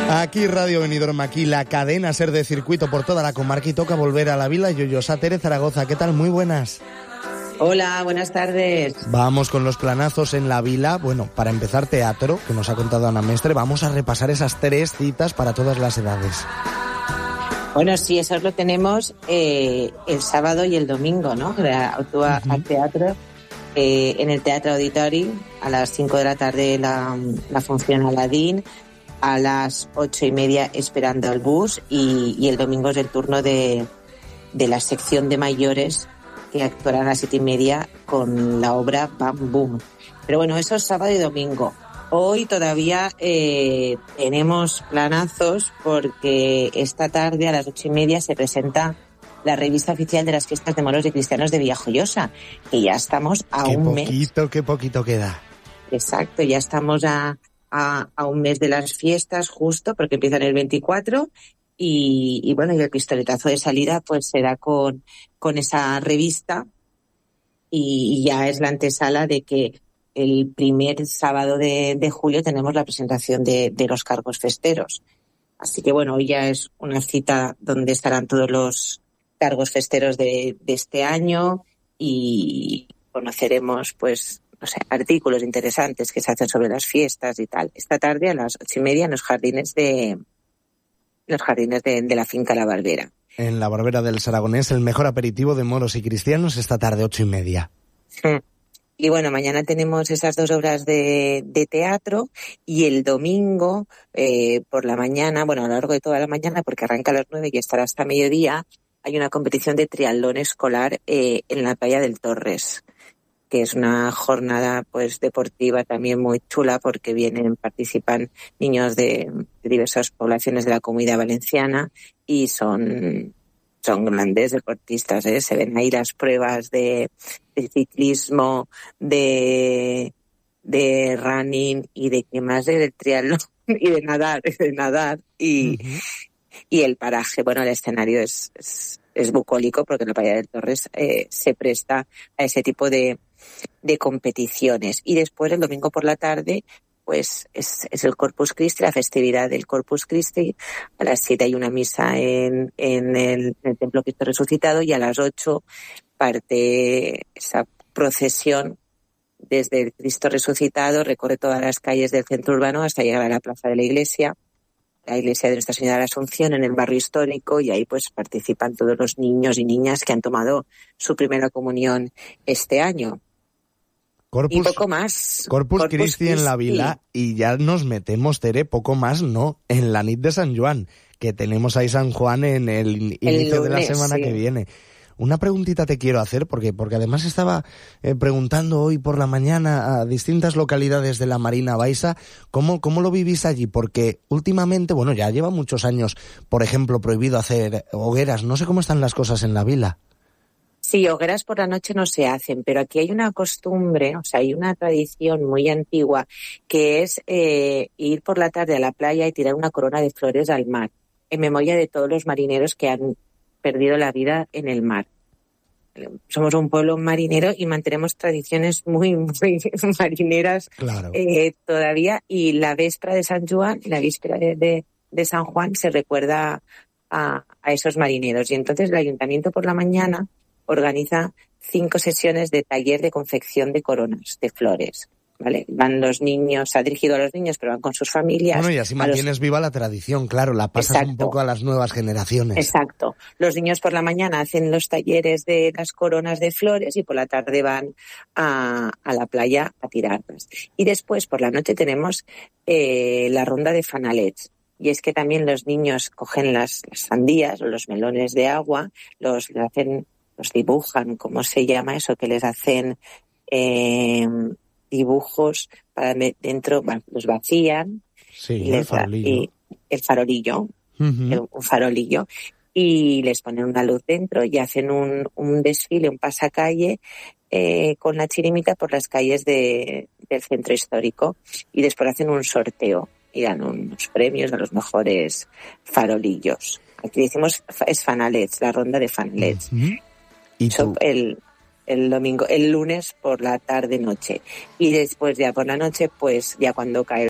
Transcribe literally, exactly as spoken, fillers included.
Aquí Radio Benidorm, aquí la cadena SER de circuito por toda la comarca y toca volver a la Vila Lloyosa. Tere Zaragoza, ¿qué tal? Muy buenas. Hola, buenas tardes. Vamos con los planazos en la Vila. Bueno, para empezar teatro, que nos ha contado Ana Mestre, vamos a repasar esas tres citas para todas las edades. Bueno, sí, eso lo tenemos eh, el sábado y el domingo, ¿no? Actúa uh-huh. al teatro, eh, en el Teatro Auditori, a las cinco de la tarde la, la función Aladín, a las ocho y media Esperando al bus y, y el domingo es el turno de, de la sección de mayores que actuarán a las siete y media con la obra Bam Boom. Pero bueno, eso es sábado y domingo. Hoy todavía eh, tenemos planazos porque esta tarde a las ocho y media se presenta la revista oficial de las fiestas de moros y cristianos de Villajoyosa, que ya estamos a qué un mes. Qué poquito, qué poquito queda. Exacto, ya estamos a, a, a un mes de las fiestas justo, porque empiezan el veinticuatro y, y bueno, y el pistoletazo de salida pues será con, con esa revista y, y ya es la antesala de que el primer sábado de, de julio tenemos la presentación de, de los cargos festeros. Así que bueno, hoy ya es una cita donde estarán todos los cargos festeros de, de este año y conoceremos pues, no sé, artículos interesantes que se hacen sobre las fiestas y tal. Esta tarde a las ocho y media en los jardines de, los jardines de, de la finca La Barbera. En La Barbera del Saragonés, el mejor aperitivo de moros y cristianos esta tarde, ocho y media. Sí. Y bueno, mañana tenemos esas dos obras de, de teatro y el domingo eh, por la mañana, bueno, a lo largo de toda la mañana, porque arranca a las nueve y estará hasta mediodía, hay una competición de triatlón escolar eh, en la playa del Torres, que es una jornada pues deportiva también muy chula porque vienen, participan niños de, de diversas poblaciones de la Comunidad Valenciana y son... son grandes deportistas, ¿eh? Se ven ahí las pruebas de, de ciclismo, de, de running y de qué más, de, de triatlón y de nadar, de nadar y, uh-huh. y el paraje, bueno, el escenario es, es, es bucólico porque la playa del Torres eh, se presta a ese tipo de, de competiciones. Y después el domingo por la tarde pues es, es el Corpus Christi, la festividad del Corpus Christi. A las siete hay una misa en, en, el, en el Templo Cristo Resucitado y a las ocho parte esa procesión desde el Cristo Resucitado, recorre todas las calles del centro urbano hasta llegar a la plaza de la iglesia, la iglesia de Nuestra Señora de la Asunción en el barrio histórico, y ahí pues participan todos los niños y niñas que han tomado su primera comunión este año. Corpus, y poco más. Corpus, Corpus Christi, Christi en la Vila y ya nos metemos, Tere, poco más, ¿no? En la nit de San Juan, que tenemos ahí San Juan en el, el inicio lunes, de la semana sí. que viene. Una preguntita te quiero hacer, porque porque además estaba eh, preguntando hoy por la mañana a distintas localidades de la Marina Baixa, ¿cómo, cómo lo vivís allí? Porque últimamente, bueno, ya lleva muchos años, por ejemplo, prohibido hacer hogueras. No sé cómo están las cosas en la Vila. Sí, hogueras por la noche no se hacen, pero aquí hay una costumbre, o sea, hay una tradición muy antigua que es eh, ir por la tarde a la playa y tirar una corona de flores al mar, en memoria de todos los marineros que han perdido la vida en el mar. Somos un pueblo marinero y mantenemos tradiciones muy, muy marineras claro. eh, todavía, y la víspera de San Juan, la víspera de, de, de San Juan se recuerda a, a esos marineros, y entonces el ayuntamiento por la mañana organiza cinco sesiones de taller de confección de coronas de flores, ¿vale? Van los niños, se ha dirigido a los niños, pero van con sus familias. Bueno, y así mantienes los... viva la tradición, claro, la pasas Exacto. un poco a las nuevas generaciones. Exacto. Los niños por la mañana hacen los talleres de las coronas de flores y por la tarde van a, a la playa a tirarlas. Y después, por la noche, tenemos eh, la ronda de fanalets. Y es que también los niños cogen las, las sandías o los melones de agua, los hacen... los dibujan, ¿cómo se llama eso? Que les hacen eh, dibujos para dentro, bueno, los vacían. Sí, y el les, farolillo. Y el farolillo, uh-huh. el, un farolillo, y les ponen una luz dentro y hacen un, un desfile, un pasacalle eh, con la chirimita por las calles de, del centro histórico, y después hacen un sorteo y dan unos premios a los mejores farolillos. Aquí decimos es fanalets, la ronda de fanalets. Uh-huh. ¿Y tú? El, el domingo, el lunes por la tarde-noche. Y después ya por la noche, pues ya cuando cae